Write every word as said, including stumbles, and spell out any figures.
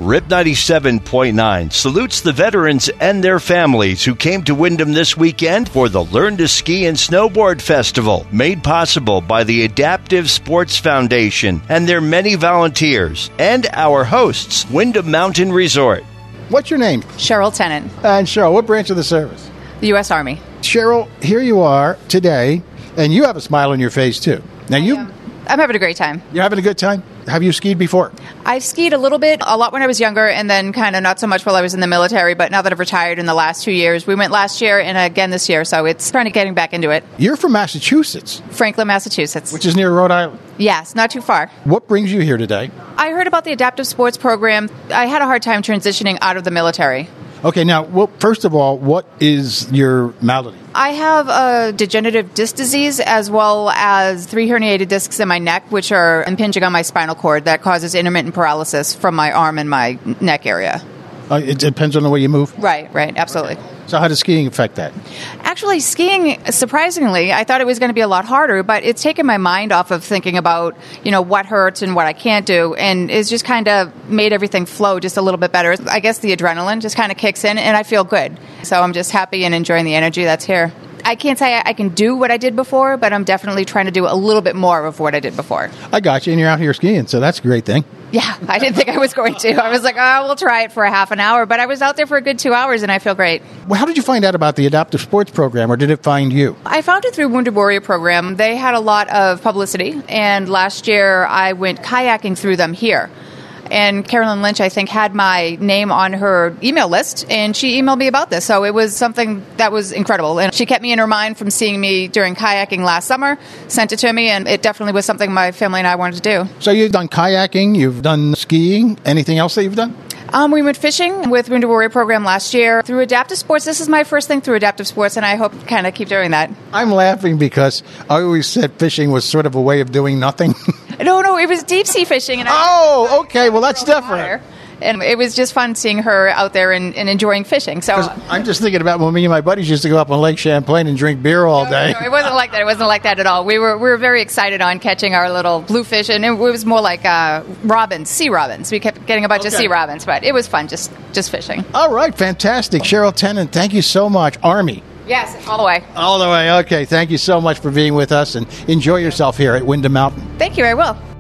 R I P ninety-seven point nine salutes the veterans and their families who came to Wyndham this weekend for the Learn to Ski and Snowboard Festival, made possible by the Adaptive Sports Foundation and their many volunteers, and our hosts, Wyndham Mountain Resort. What's your name? Cheryl Tennant. And Cheryl, what branch of the service? The U S Army. Cheryl, here you are today, and you have a smile on your face, too. Now, you... Yeah. I'm having a great time. You're having a good time? Have you skied before? I've skied a little bit, a lot when I was younger, and then kind of not so much while I was in the military, but now that I've retired in the last two years. We went last year and again this year, so it's kind of getting back into it. You're from Massachusetts. Franklin, Massachusetts. Which is near Rhode Island. Yes, not too far. What brings you here today? I heard about the adaptive sports program. I had a hard time transitioning out of the military. Okay, now, well, first of all, what is your malady? I have a degenerative disc disease as well as three herniated discs in my neck, which are impinging on my spinal cord that causes intermittent paralysis from my arm and my neck area. Uh, it depends on the way you move? Right, right, absolutely. So how does skiing affect that? Actually, skiing, surprisingly, I thought it was going to be a lot harder, but it's taken my mind off of thinking about, you know, what hurts and what I can't do, and it's just kind of made everything flow just a little bit better. I guess the adrenaline just kind of kicks in, and I feel good. So I'm just happy and enjoying the energy that's here. I can't say I can do what I did before, but I'm definitely trying to do a little bit more of what I did before. I got you, and you're out here skiing, so that's a great thing. Yeah, I didn't think I was going to. I was like, oh, we'll try it for a half an hour, but I was out there for a good two hours, and I feel great. Well, how did you find out about the Adaptive Sports Program, or did it find you? I found it through Wounded Warrior Program. They had a lot of publicity, and last year I went kayaking through them here. And Carolyn Lynch, I think, had my name on her email list, and she emailed me about this. So it was something that was incredible. And she kept me in her mind from seeing me during kayaking last summer, sent it to me, and it definitely was something my family and I wanted to do. So you've done kayaking, you've done skiing. Anything else that you've done? Um, we went fishing with Wounded Warrior Program last year through Adaptive Sports. This is my first thing through Adaptive Sports, and I hope to kind of keep doing that. I'm laughing because I always said fishing was sort of a way of doing nothing. No, no, it was deep sea fishing. And I oh, okay. Well, that's different. And it was just fun seeing her out there and, and enjoying fishing. So I'm just thinking about when me and my buddies used to go up on Lake Champlain and drink beer all no, day. No, it wasn't like that. It wasn't like that at all. We were we were very excited on catching our little bluefish, and it was more like uh, robins, sea robins. We kept getting a bunch okay. of sea robins, but it was fun just, just fishing. All right, fantastic. Cheryl Tennant, thank you so much. Army. Yes, all the way. All the way. Okay, thank you so much for being with us, and enjoy yourself here at Wyndham Mountain. Thank you, I will.